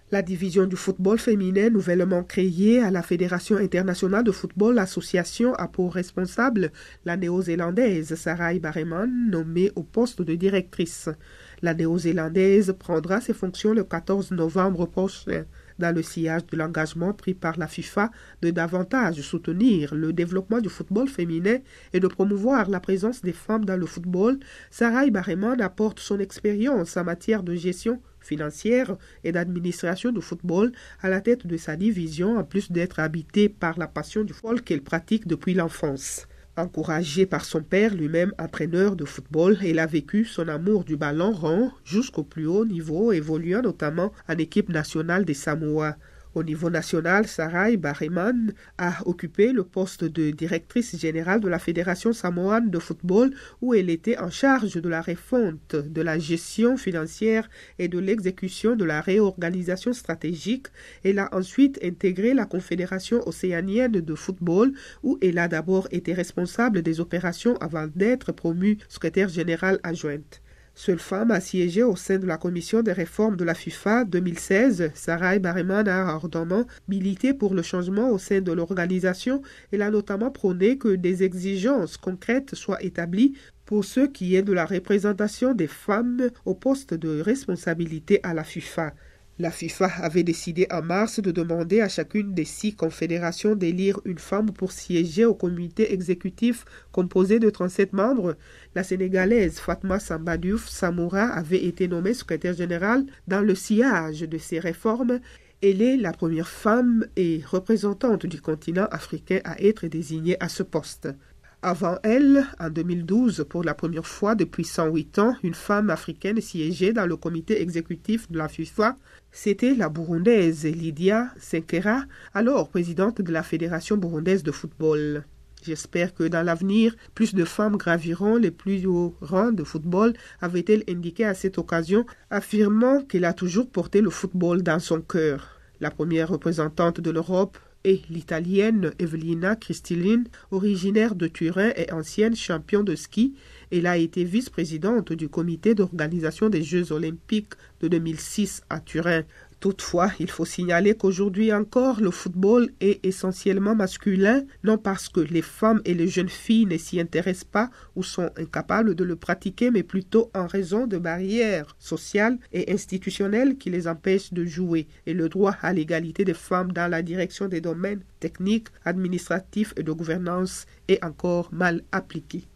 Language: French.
La division du football féminin nouvellement créée à la Fédération internationale de football association a pour responsable la néo-zélandaise Sarah Bareman, nommée au poste de directrice. La néo-zélandaise prendra ses fonctions le 14 novembre prochain, dans le sillage de l'engagement pris par la FIFA de davantage soutenir le développement du football féminin et de promouvoir la présence des femmes dans le football. Sarah Bareman apporte son expérience en matière de gestion financière et d'administration du football à la tête de sa division, en plus d'être habitée par la passion du football qu'elle pratique depuis l'enfance. Encouragée par son père, lui-même entraîneur de football, elle a vécu son amour du ballon rond jusqu'au plus haut niveau, évoluant notamment en équipe nationale des Samoa. Au niveau national, Sarah Bareman a occupé le poste de directrice générale de la Fédération samoane de football, où elle était en charge de la refonte de la gestion financière et de l'exécution de la réorganisation stratégique. Elle a ensuite intégré la Confédération océanienne de football, où elle a d'abord été responsable des opérations avant d'être promue secrétaire générale adjointe. Seule femme à siéger au sein de la commission des réformes de la FIFA 2016, Sarah Bareman a ardemment milité pour le changement au sein de l'organisation. Elle a notamment prôné que des exigences concrètes soient établies pour ce qui est de la représentation des femmes au poste de responsabilité à la FIFA. La FIFA avait décidé en mars de demander à chacune des 6 confédérations d'élire une femme pour siéger au comité exécutif composé de 37 membres. La Sénégalaise Fatma Samba Diouf Samoura avait été nommée secrétaire générale dans le sillage de ces réformes. Elle est la première femme et représentante du continent africain à être désignée à ce poste. Avant elle, en 2012, pour la première fois depuis 108 ans, une femme africaine siégeait dans le comité exécutif de la FIFA. C'était la Burundaise Lydia Senkera, alors présidente de la Fédération burundaise de football. J'espère que dans l'avenir, plus de femmes graviront les plus hauts rangs de football, avait-elle indiqué à cette occasion, affirmant qu'elle a toujours porté le football dans son cœur. La première représentante de l'Europe est l'Italienne Evelina Cristilin, originaire de Turin et ancienne championne de ski. Elle a été vice-présidente du comité d'organisation des Jeux olympiques de 2006 à Turin. Toutefois, il faut signaler qu'aujourd'hui encore, le football est essentiellement masculin, non parce que les femmes et les jeunes filles ne s'y intéressent pas ou sont incapables de le pratiquer, mais plutôt en raison de barrières sociales et institutionnelles qui les empêchent de jouer. Et le droit à l'égalité des femmes dans la direction des domaines techniques, administratifs et de gouvernance est encore mal appliqué.